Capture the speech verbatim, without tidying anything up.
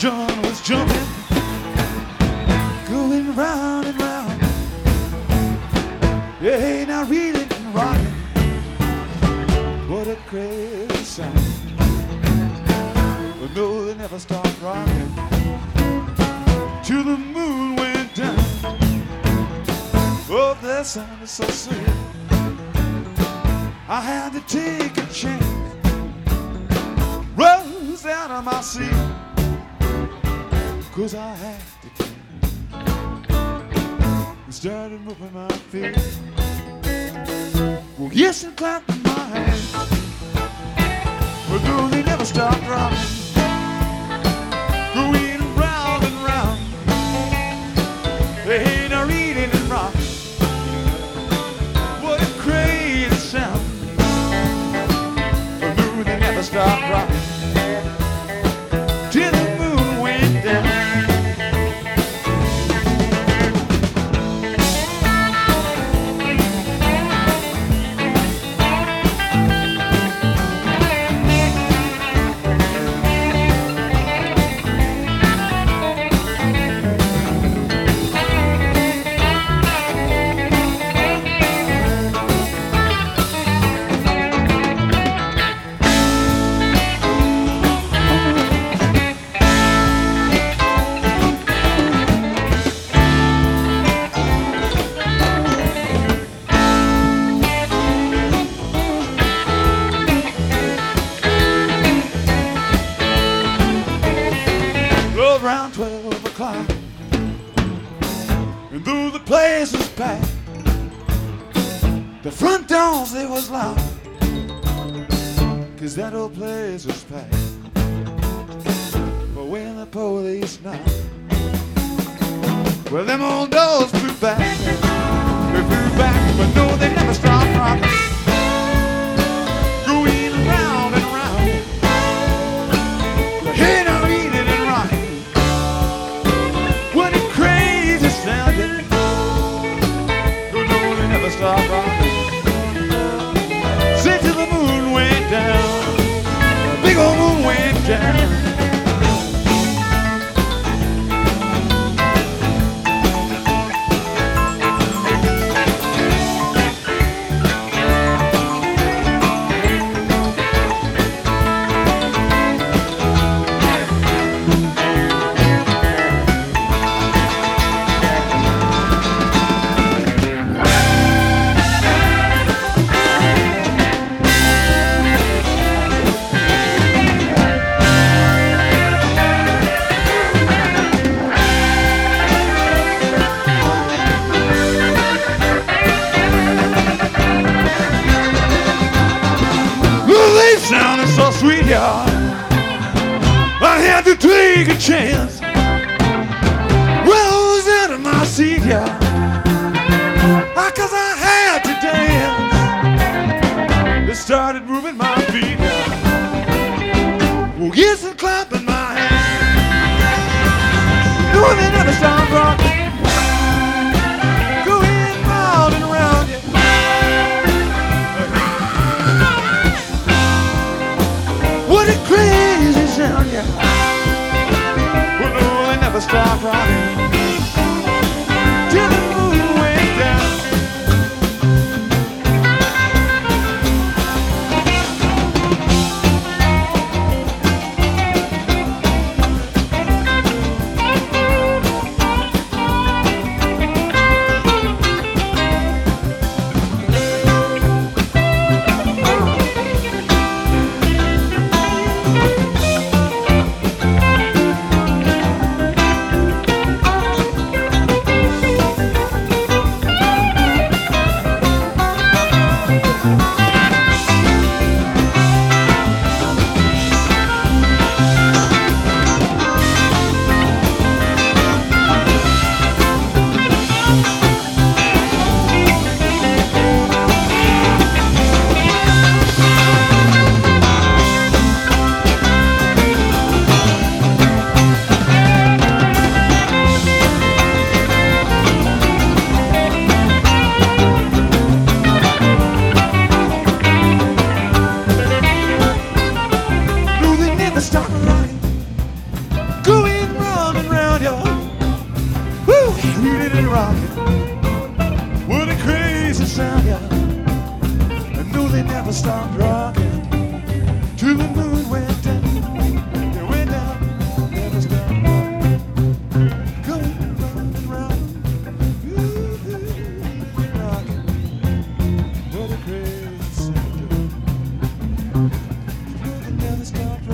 John was jumping, going round and round. Yeah, now reeling and rocking. What a crazy sound. But no, they never stopped rocking till the moon went down. Oh, that sound is so sweet. I had to take a chance, rose out of my seat, 'cause I had to and started moving my feet. Well, yes, and clapping my hands, but no, they never stopped rocking, going round and round. They ain't a reading and rocking. What a crazy sound. But no, they never stopped rocking till the moon went down. Around twelve o'clock, and though the place was packed, the front doors, they was locked, 'cause that old place was packed. But when the police knocked, well, them old doors flew back. They flew back, but no, they never stopped rocking, going round and round. Hey, now eat it and rock. What a crazy sounding. Oh no, they never stopped rocking. Say till the moon went down. The big old moon went down. Sounded so sweet, y'all. I had to take a chance, rose out of my seat, y'all, 'cause I had to dance. They started moving my feet, y'all. Well, yes, and clapping my hands. No, they never stopped rocking. Crazy sound, yeah. Well, no, they never stopped rocking till the moon went down. Stop running, going reeling and rocking. What a crazy sound, yeah. I know they never stopped rocking till the moon went down. It went down, never stopped rocking. Going round and round. Ooh, rocking. What a crazy sound, yeah. I know they never stopped rocking.